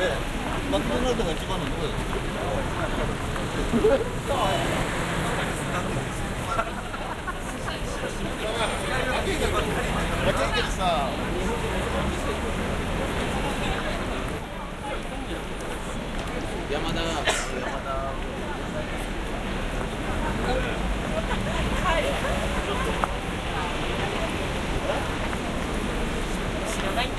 マクドナルドが一番のところです。さ山田知らないんだ。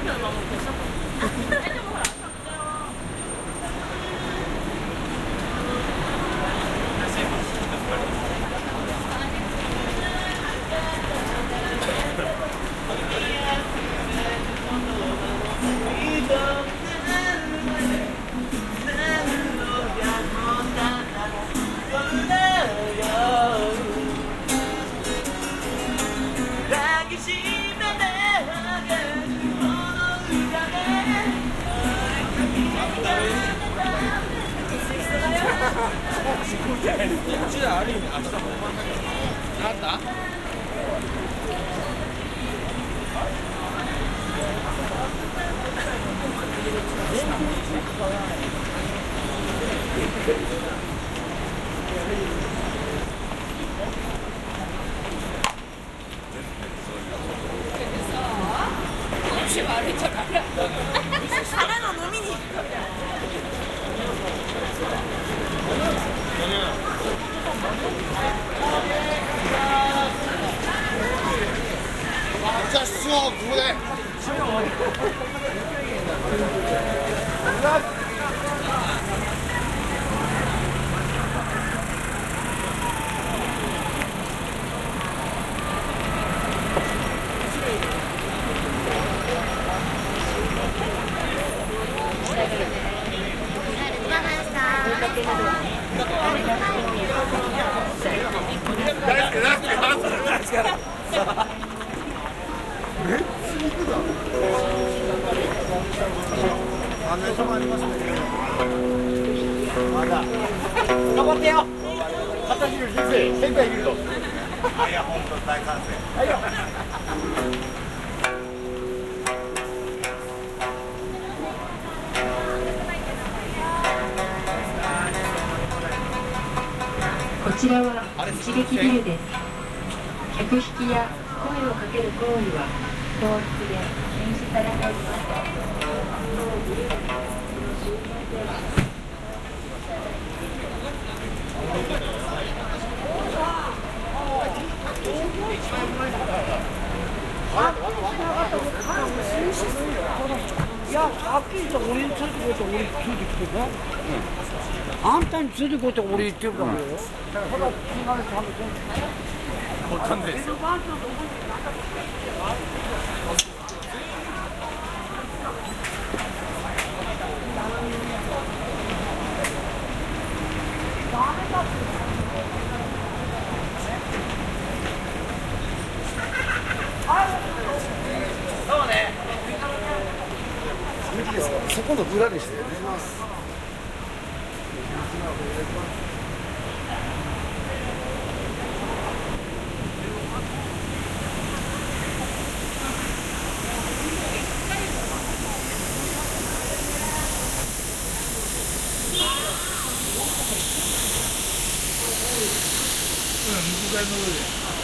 うちらある意味明日本番だからなんだ足悪いから腹の飲みに行くからじゃあ師匠ここでまだ頑張ってよ。私の人生1000回見ると。いや本当大歓声。はいよ。 こちらは一撃ビルです。客引きや声をかける行為は法律で禁止されています。 いや、はっきりと俺についてこいと俺についてきてね、あんたについてこいと俺言ってるからよ。だから、 わかんないですよ。そうね。 そこの裏でしてお願いします。 水台の上で。